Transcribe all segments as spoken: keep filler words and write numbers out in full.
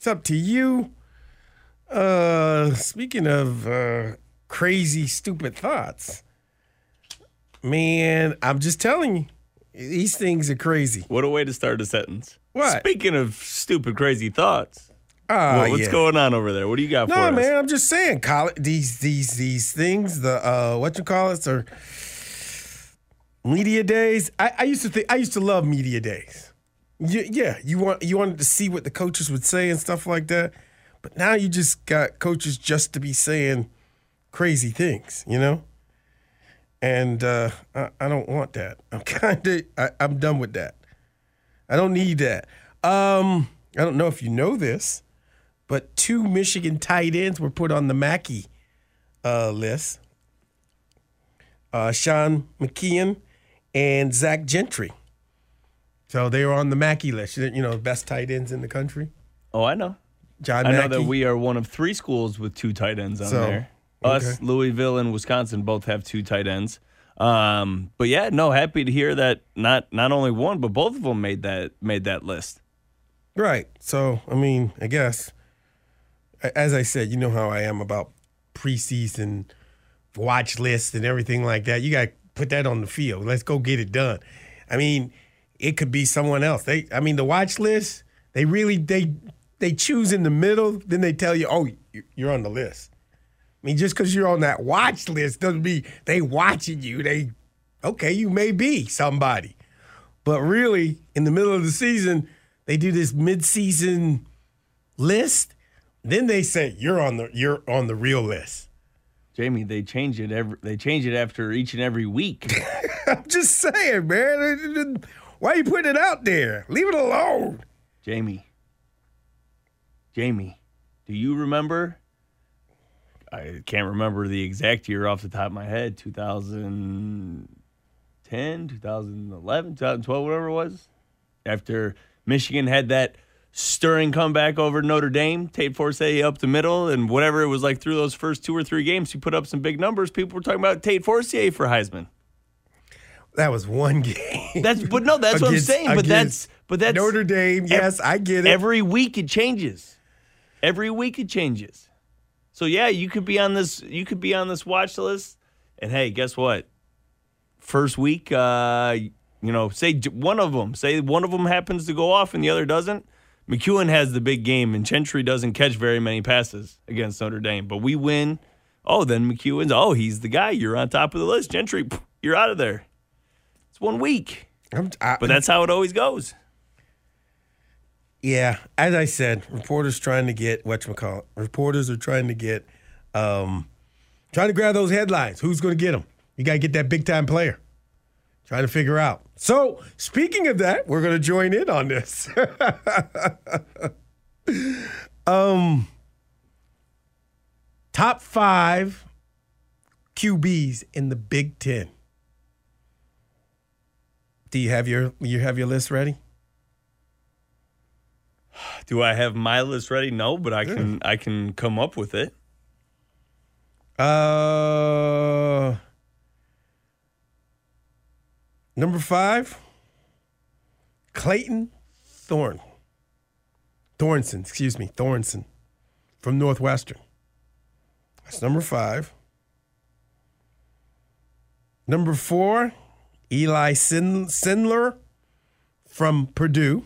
up to you. Uh, speaking of uh, crazy, stupid thoughts, man, I'm just telling you, these things are crazy. What a way to start a sentence. What? Speaking of stupid, crazy thoughts, uh, what, what's yeah. going on over there? What do you got no, for us? No, man, I'm just saying, college, these these these things, the uh, what you call it, are media days. I, I used to think I used to love media days. You, yeah, you want you wanted to see what the coaches would say and stuff like that. But now you just got coaches just to be saying crazy things, you know? And uh, I, I don't want that. I'm kind of, I'm done with that. I don't need that. Um, I don't know if you know this, but two Michigan tight ends were put on the Mackey uh, list. Uh, Sean McKeon and Zach Gentry. So they were on the Mackey list. You know, best tight ends in the country. Oh, I know. John I know Mackey. that we are one of three schools with two tight ends on So, there. okay. Us, Louisville, and Wisconsin both have two tight ends. Um, but yeah, no, happy to hear that not not only one, but both of them made that made that list. Right. So, I mean, I guess, as I said, you know how I am about preseason watch lists and everything like that. You got to put that on the field. Let's go get it done. I mean, it could be someone else. They, I mean, the watch list, they really, they they choose in the middle, then they tell you, oh, you're on the list. I mean, just because you're on that watch list doesn't mean they watching you. They, okay, you may be somebody. But really, in the middle of the season, they do this mid-season list. Then they say you're on the you're on the real list. Jamie, they change it every they change it after each and every week. I'm just saying, man. Why are you putting it out there? Leave it alone. Jamie. Jamie, do you remember? I can't remember the exact year off the top of my head. two thousand ten, two thousand eleven, two thousand twelve, whatever it was. After Michigan had that stirring comeback over Notre Dame, Tate Forsythe up the middle, and whatever it was like through those first two or three games, he put up some big numbers. People were talking about Tate Forsythe for Heisman. That was one game. That's but no, that's what I'm saying. But that's but that's Notre Dame. Yes, I get it. Every week it changes. Every week it changes. So yeah, you could be on this. You could be on this watch list, and hey, guess what? First week, uh, you know, say one of them, say one of them happens to go off and the other doesn't. McEwen has the big game, and Gentry doesn't catch very many passes against Notre Dame. But we win. Oh, then McEwen's. Oh, he's the guy. You're on top of the list. Gentry, you're out of there. It's one week, I'm, I, but that's how it always goes. Yeah, as I said, reporters trying to get whatchamacallit. Reporters are trying to get, um, trying to grab those headlines. Who's going to get them? You got to get that big-time player. Trying to figure out. So, speaking of that, we're going to join in on this. um, top five Q Bs in the Big Ten. Do you have your you have your list ready? Do I have my list ready? No, but I can yeah. I can come up with it. Uh, number five, Clayton Thorne. Thornson, excuse me, Thornson from Northwestern. That's number five. Number four, Eli Sindler from Purdue.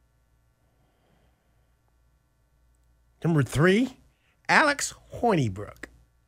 Number three, Alex Hornibrook.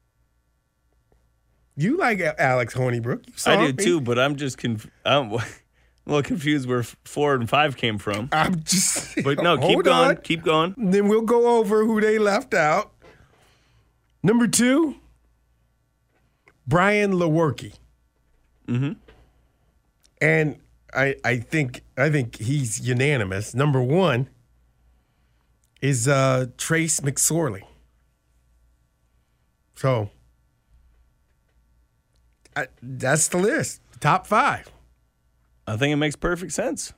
You like Alex Hornibrook. You saw I do me. too, but I'm just conf- I'm a little confused where four and five came from. I'm just But no, keep going. On. Keep going. Then we'll go over who they left out. Number two, Brian Lewerke. Mm-hmm. And I I think I think he's unanimous. Number one is uh, Trace McSorley. So I, that's the list. Top five. I think it makes perfect sense.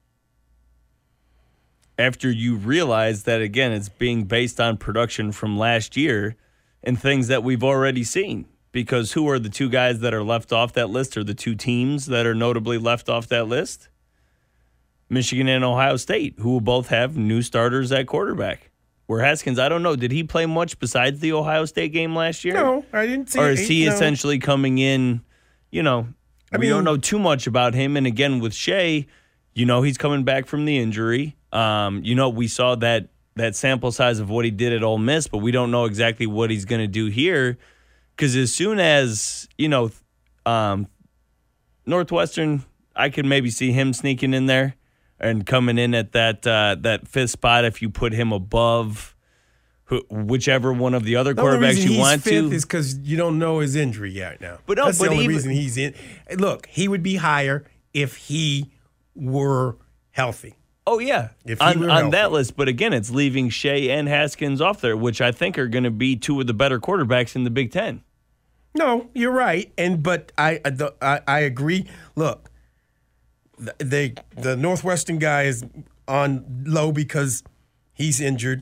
After you realize that, again, it's being based on production from last year and things that we've already seen. Because who are the two guys that are left off that list, or the two teams that are notably left off that list? Michigan and Ohio State, who will both have new starters at quarterback. Where Haskins, I don't know, did he play much besides the Ohio State game last year? No, I didn't see. Or is he no. essentially coming in, you know, I we mean, don't know too much about him. And again, with Shea, you know, he's coming back from the injury. Um, you know, we saw that that sample size of what he did at Ole Miss, but we don't know exactly what he's going to do here. Because as soon as, you know, um, Northwestern, I could maybe see him sneaking in there and coming in at that uh, that fifth spot if you put him above wh- whichever one of the other The only quarterbacks reason you he's want fifth to. is because you don't know his injury yet now. But no, That's but the only even- reason he's in. Look, he would be higher if he were healthy. Oh, yeah, If he on, were on healthy. that list. But again, it's leaving Shea and Haskins off there, which I think are going to be two of the better quarterbacks in the Big Ten. No, you're right, and but I the, I, I agree. Look, the, they the Northwestern guy is on low because he's injured.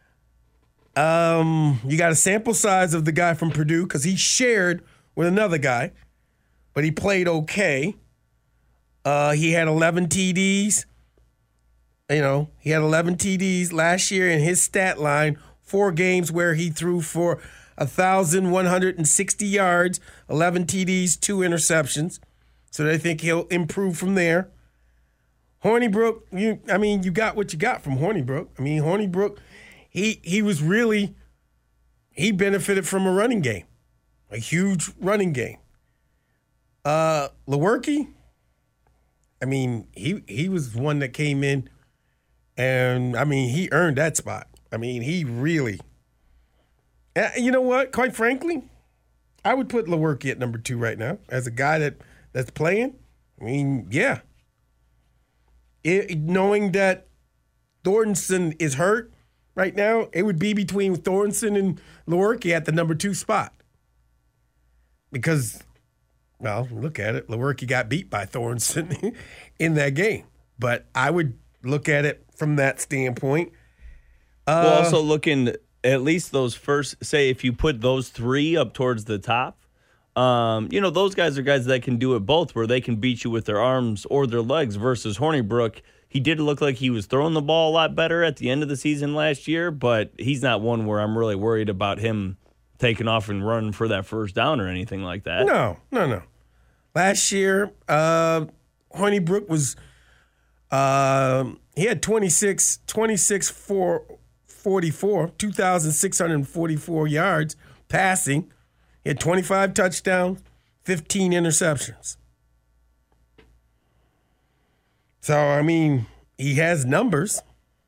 Um, you got a sample size of the guy from Purdue because he shared with another guy, but he played okay. Uh, he had eleven T Ds. You know, he had eleven T Ds last year in his stat line. Four games where he threw for one thousand one hundred sixty yards, eleven T Ds, two interceptions. So they think he'll improve from there. Hornibrook, you, I mean, you got what you got from Hornibrook. I mean, Hornibrook, he he was really, he benefited from a running game, a huge running game. Uh, Lewerke, I mean, he he was one that came in, and I mean, he earned that spot. I mean, he really. Uh, you know what? Quite frankly, I would put Lewerke at number two right now as a guy that that's playing. I mean, yeah. It, knowing that Thornton is hurt right now, it would be between Thornton and Lewerke at the number two spot. Because, well, look at it. Lewerke got beat by Thornton in that game. But I would look at it from that standpoint. Uh, Well, also looking at least those first, say if you put those three up towards the top, um, you know, those guys are guys that can do it both, where they can beat you with their arms or their legs versus Hornibrook. He did look like he was throwing the ball a lot better at the end of the season last year, but he's not one where I'm really worried about him taking off and running for that first down or anything like that. No, no, no. Last year, uh, Hornibrook was, uh, he had twenty-six, twenty-six for forty-four, two thousand six hundred forty-four yards passing. He had twenty-five touchdowns, fifteen interceptions. So, I mean, he has numbers.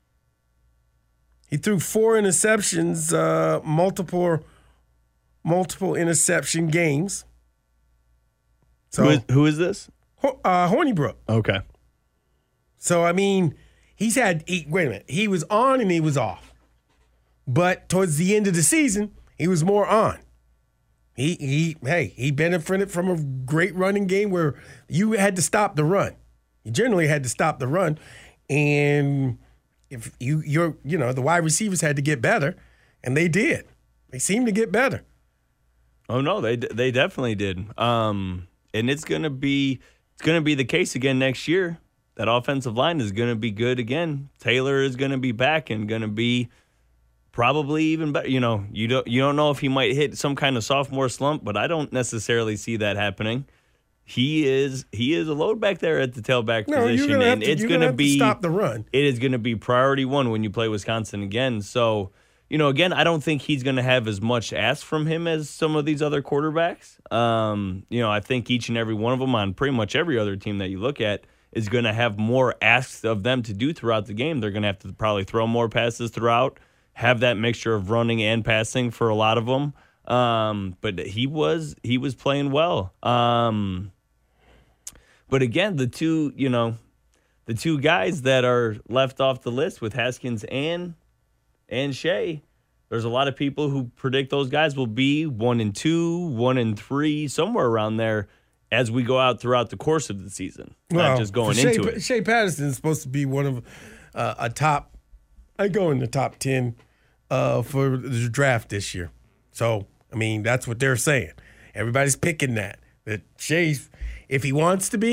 He threw four interceptions, uh, multiple multiple interception games. So, Who is, who is this? Ho- uh, Hornibrook. Okay. So, I mean, he's had, he, wait a minute, he was on and he was off. But towards the end of the season, he was more on. He, he, hey, he benefited from a great running game where you had to stop the run. You generally had to stop the run. And if you, you're, you know, the wide receivers had to get better, and they did. They seemed to get better. Oh no, they they definitely did. Um, and it's gonna be it's gonna be the case again next year. That offensive line is gonna be good again. Taylor is gonna be back and gonna be probably even better. You know, you don't you don't know if he might hit some kind of sophomore slump, but I don't necessarily see that happening. He is he is a load back there at the tailback No, position, you're gonna have and to, it's you're gonna, gonna have be to stop the run. It is gonna be priority one when you play Wisconsin again. So. You know, again, I don't think he's going to have as much ask from him as some of these other quarterbacks. Um, you know, I think each and every one of them on pretty much every other team that you look at is going to have more asks of them to do throughout the game. They're going to have to probably throw more passes throughout, have that mixture of running and passing for a lot of them. Um, but he was he was playing well. Um, but again, the two, you know, the two guys that are left off the list with Haskins and and Shea, there's a lot of people who predict those guys will be one and two, one and three, somewhere around there as we go out throughout the course of the season. Well, not just going Shea, into it. Shea Patterson is supposed to be one of uh, a top. I go in the top ten uh, for the draft this year. So I mean, that's what they're saying. Everybody's picking that. That Shea's, if he wants to be,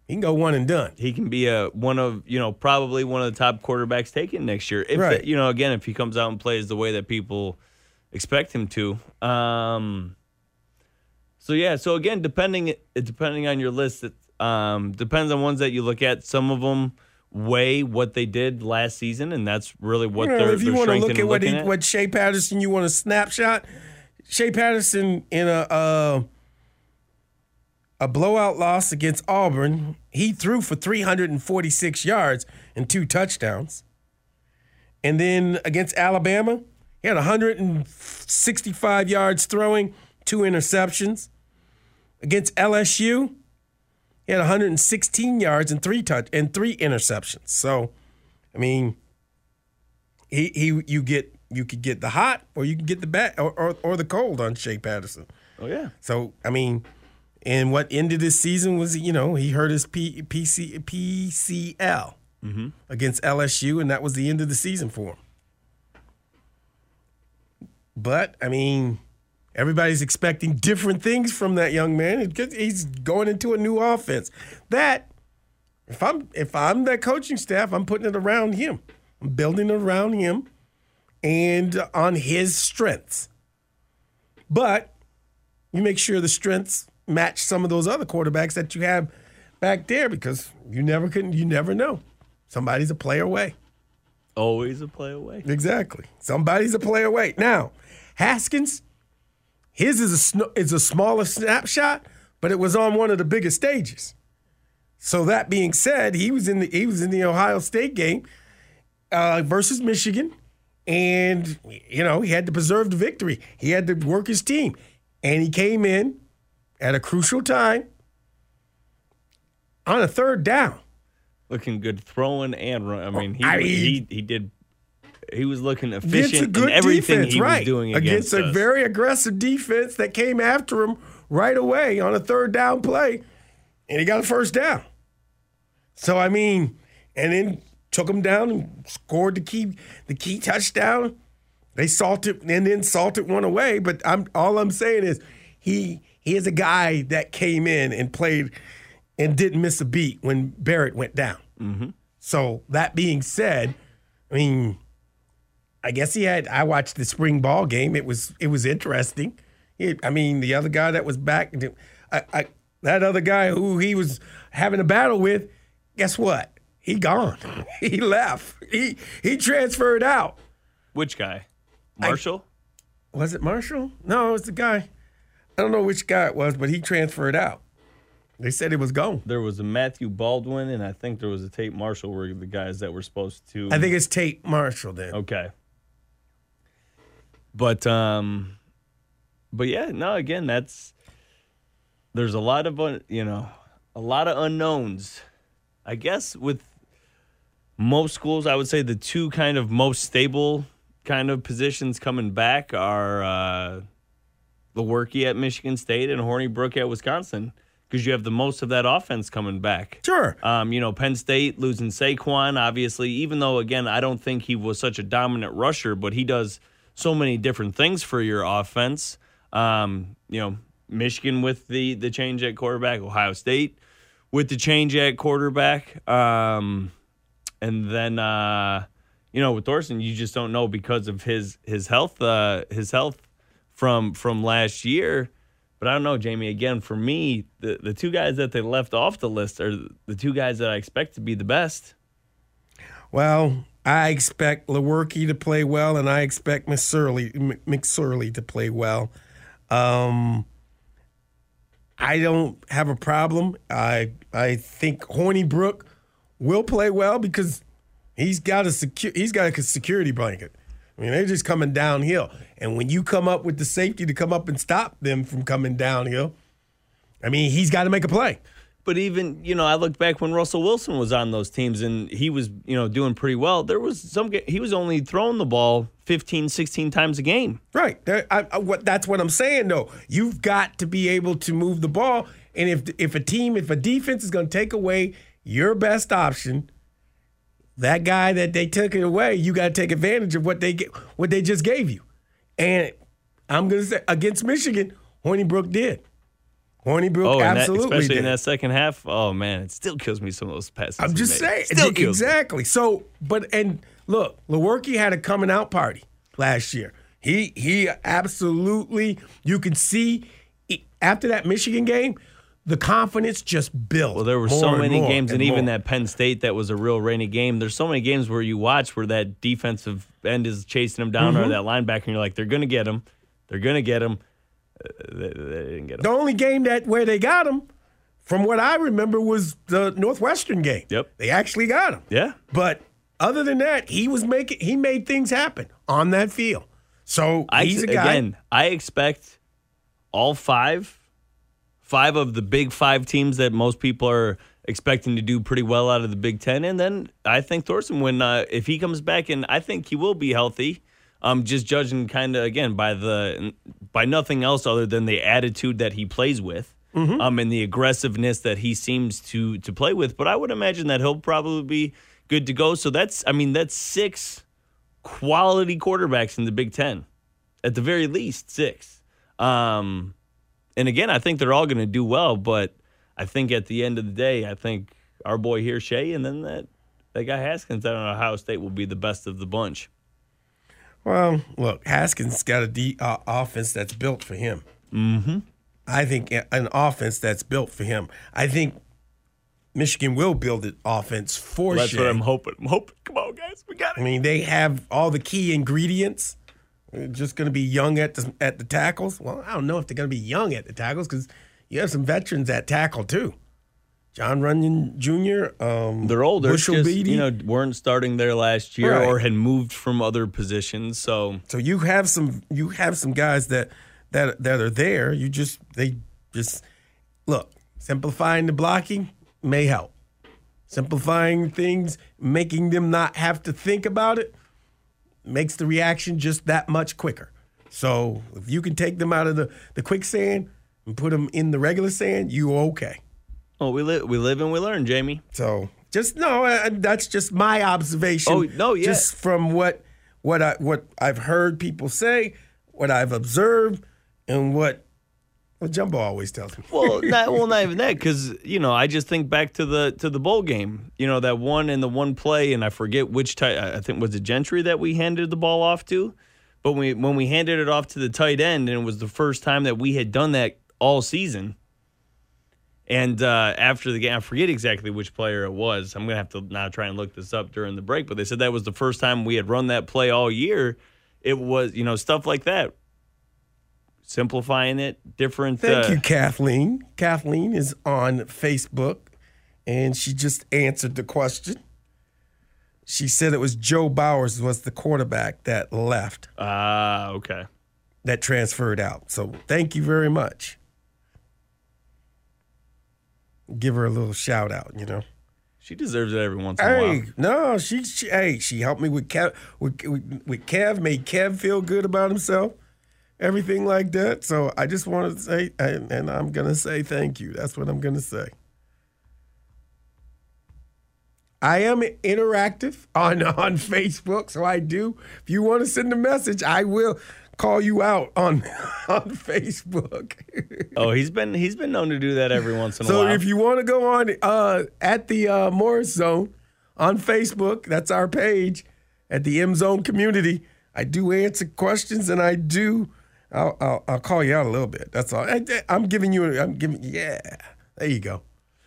He can go one and done. He can be a one of, you know, probably one of the top quarterbacks taken next year. If Right. the, you know, again, if he comes out and plays the way that people expect him to. Um, so yeah, so again, depending depending on your list, it um, depends on ones that you look at. Some of them weigh what they did last season, and that's really what You know, they're, if you they're want to strength look in at what, looking he, at. what Shea Patterson, you want a snapshot. Shea Patterson in a uh, a blowout loss against Auburn, he threw for three hundred forty-six yards and two touchdowns. And then against Alabama, he had one hundred sixty-five yards throwing, two interceptions. Against L S U, he had one hundred sixteen yards and three touch and three interceptions. So, I mean, he he you get you could get the hot or you can get the bad or, or or the cold on Shea Patterson. Oh yeah. So I mean, and what ended this season was, you know, he hurt his P, PC, P C L Mm-hmm. against L S U, and that was the end of the season for him. But I mean, everybody's expecting different things from that young man. He's going into a new offense. That if I'm if I'm that coaching staff, I'm putting it around him. I'm building it around him and on his strengths. But you make sure the strengths match some of those other quarterbacks that you have back there, because you never can you never know. Somebody's a play away. Always a play away. Exactly. Somebody's a play away. Now, Haskins, his is a sn- is a smaller snapshot, but it was on one of the biggest stages. So that being said, he was in the he was in the Ohio State game uh, versus Michigan, and you know he had to preserve the victory. He had to work his team, and he came in at a crucial time on a third down. Looking good throwing and run. I mean, he I mean, he he did. He was looking Against a efficient good in everything defense, he right. was doing against, against, a us. very aggressive defense that came after him right away on a third down play, and he got a first down. So I mean, and then took him down and scored the key the key touchdown. They salted and then salted one away. But I'm all I'm saying is he he is a guy that came in and played and didn't miss a beat when Barrett went down. Mm-hmm. So that being said, I mean, I guess he had. I watched the spring ball game. It was it was interesting. It, I mean, the other guy that was back, I, I, that other guy who he was having a battle with, guess what? He gone. He left. He he transferred out. Which guy? Marshall? I, was it Marshall? No, it was the guy. I don't know which guy it was, but he transferred out. They said it was gone. There was a Matthew Baldwin, and I think there was a Tate Marshall were the guys that were supposed to. I think it's Tate Marshall then. Okay. But um, but yeah, no. Again, that's there's a lot of un, you know a lot of unknowns. I guess with most schools, I would say the two kind of most stable kind of positions coming back are uh, Lewerke at Michigan State and Hornibrook at Wisconsin, because you have the most of that offense coming back. Sure. Um, you know, Penn State losing Saquon, obviously, even though, again, I don't think he was such a dominant rusher, but he does so many different things for your offense. Um, you know, Michigan with the, the change at quarterback, Ohio State with the change at quarterback. Um, and then, uh, you know, with Thorson, you just don't know because of his his health, uh, his health from from last year. But I don't know, Jamie. Again, for me, the, the two guys that they left off the list are the two guys that I expect to be the best. Well, I expect Lewerke to play well, and I expect McSorley, McSorley to play well. Um, I don't have a problem. I I think Hornibrook will play well because he's got a secu- he's got a security blanket. I mean, they're just coming downhill. And when you come up with the safety to come up and stop them from coming downhill, I mean, he's got to make a play. But even, you know, I look back when Russell Wilson was on those teams and he was, you know, doing pretty well. There was some, he was only throwing the ball fifteen, sixteen times a game. Right. There, I, I, what, that's what I'm saying, though. You've got to be able to move the ball. And if if a team, if a defense is going to take away your best option, that guy that they took it away, you got to take advantage of what they get, what they just gave you. And I'm going to say, against Michigan, Hornibrook did. Hornibrook Oh, and that, absolutely especially did. in that second half. Oh man, it still kills me some of those passes. I'm he just made. saying. Still kills me. Exactly. So, but, and look, Lewerke had a coming out party last year. He, he absolutely, you could see after that Michigan game, the confidence just built. Well, there were more so and many more games, and, and even more. that Penn State that was a real rainy game. There's so many games where you watch where that defensive end is chasing him down, Mm-hmm. or that linebacker, and you're like, they're going to get him. They're going to get him. Uh, they, they didn't get him. The only game that where they got him, from what I remember, was the Northwestern game. Yep. They actually got him. Yeah. But other than that, he was making he made things happen on that field. So I, he's a guy. Again, I expect all five, five of the big five teams that most people are expecting to do pretty well out of the Big Ten. And then I think Thorson, when uh, if he comes back, and I think he will be healthy, um, just judging kind of, again, by the by nothing else other than the attitude that he plays with. Mm-hmm. Um, and the aggressiveness that he seems to to play with. But I would imagine that he'll probably be good to go. So that's, I mean, that's six quality quarterbacks in the Big Ten, at the very least six. Um, and again, I think they're all going to do well. But I think at the end of the day, I think our boy here, Shea, and then that that guy Haskins out on Ohio State will be the best of the bunch. Well, look, Haskins got a D, uh, offense that's built for him. Mm-hmm. I think an offense that's built for him. I think Michigan will build an offense for Well, that's Shea. what I'm hoping. I'm hoping. Come on, guys, we got I it. mean, they have all the key ingredients. They're just going to be young at the at the tackles. Well, I don't know if they're going to be young at the tackles because you have some veterans at tackle too. John Runyon Junior Um, They're older, Bushel just, Beatty. you know, weren't starting there last year Right. or had moved from other positions. So So you have some you have some guys that that that are there. You just they just look, simplifying the blocking may help. Simplifying things, making them not have to think about it, makes the reaction just that much quicker. So if you can take them out of the, the quicksand and put them in the regular sand, you okay. oh, we live we live and we learn, Jamie. So just no, uh, that's just my observation. Oh, no, yeah. Just from what what I what I've heard people say, what I've observed, and what well, Jumbo always tells me. Well, not well, not even that, because you know, I just think back to the to the bowl game. You know, that one in the one play, and I forget which tight. I think was it Gentry that we handed the ball off to, but we when we handed it off to the tight end, and it was the first time that we had done that all season. And uh, after the game, I forget exactly which player it was. I'm gonna have to now try and look this up during the break. But they said that was the first time we had run that play all year. It was, you know, stuff like that. Simplifying it, different. Thank uh, you, Kathleen. Kathleen is on Facebook, and she just answered the question. She said it was Joe Bowers was the quarterback that left, Ah, okay. that transferred out. So thank you very much. Give her a little shout out, you know. She deserves it every once in a Hey, while. no, she, she hey, she helped me with Kev, with, with, with Kev, made Kev feel good about himself, everything like that. So I just wanted to say, and, and I'm gonna say thank you. That's what I'm gonna say. I am interactive on on Facebook, so I do. If you want to send a message, I will call you out on on Facebook. Oh, he's been he's been known to do that every once in a So while. if you want to go on uh, at the uh, Morris Zone on Facebook, that's our page at the M Zone community. I do answer questions, and I do. I'll, I'll, I'll call you out a little bit. That's all. I, I'm giving you. I'm giving. Yeah, there you go.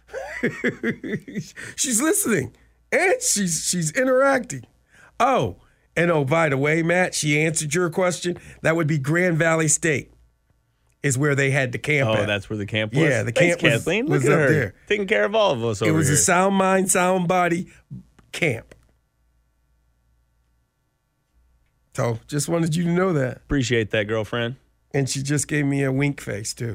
She's listening, and she's she's interacting. Oh, and oh, by the way, Matt, she answered your question. That would be Grand Valley State. Is where they had the camp oh, at. that's where the camp was? Yeah, the Thanks, camp was- Kathleen. was Look at up her. there. Taking care of all of us over It was here. a sound mind, sound body camp. So just wanted you to know that. Appreciate that, girlfriend. And she just gave me a wink face, too.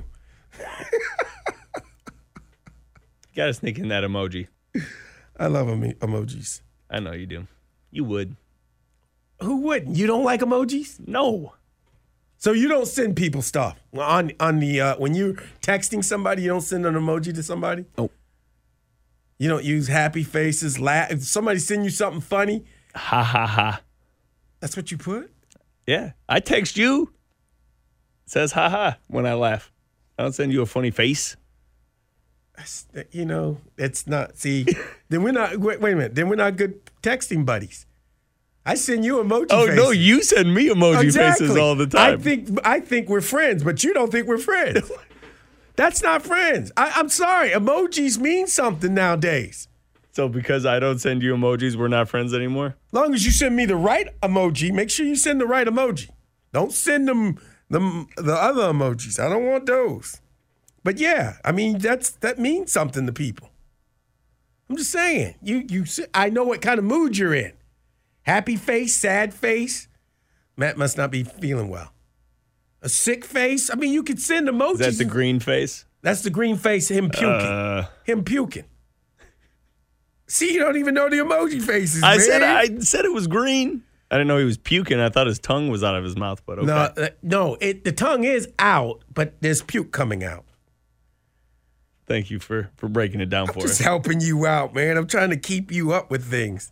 Got to sneak in that emoji. I love emo- emojis. I know you do. You would. Who wouldn't? You don't like emojis? No. So you don't send people stuff on on the uh, when you're texting somebody. You don't send an emoji to somebody. Oh. You don't use happy faces. Laugh. If somebody send you something funny, Ha ha ha. that's what you put. Yeah. I text you. It says ha ha when I laugh. I don't send you a funny face. You know, it's not. See, then we're not. Wait, wait a minute. Then we're not good texting buddies. I send you emoji oh, faces. no, you send me emoji exactly. faces all the time. I think I think we're friends, but you don't think we're friends. That's not friends. I, I'm sorry. Emojis mean something nowadays. So because I don't send you emojis, we're not friends anymore? As long as you send me the right emoji, make sure you send the right emoji. Don't send them the, the other emojis. I don't want those. But yeah, I mean, that's that means something to people. I'm just saying. You you. I know what kind of mood you're in. Happy face, sad face. Matt must not be feeling well. A sick face. I mean, you could send emojis. Is that the green face? That's the green face. Him puking. Uh, him puking. See, you don't even know the emoji faces. I man. said I said it was green. I didn't know he was puking. I thought his tongue was out of his mouth. But okay. No, uh, no. It the tongue is out, but there's puke coming out. Thank you for, for breaking it down I'm for just us. Just helping you out, man. I'm trying to keep you up with things.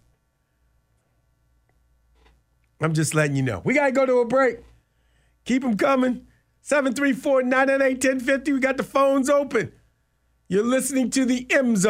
I'm just letting you know. We got to go to a break. Keep them coming. seven three four, nine nine eight, one zero five zero. We got the phones open. You're listening to the M Zone.